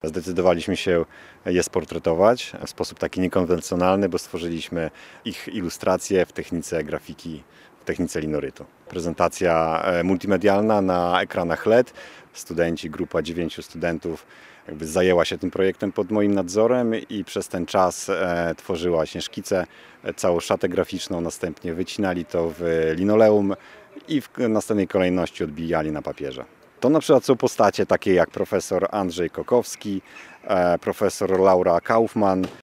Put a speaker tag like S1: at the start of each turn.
S1: Zdecydowaliśmy się je sportretować w sposób taki niekonwencjonalny, bo stworzyliśmy ich ilustracje w technice grafiki, w technice linorytu. Prezentacja multimedialna na ekranach LED. Studenci, grupa 9 studentów zajęła się tym projektem pod moim nadzorem i przez ten czas tworzyła właśnie szkice, całą szatę graficzną, następnie wycinali to w linoleum i w następnej kolejności odbijali na papierze. To na przykład są postacie takie jak profesor Andrzej Kokowski, profesor Laura Kaufmann,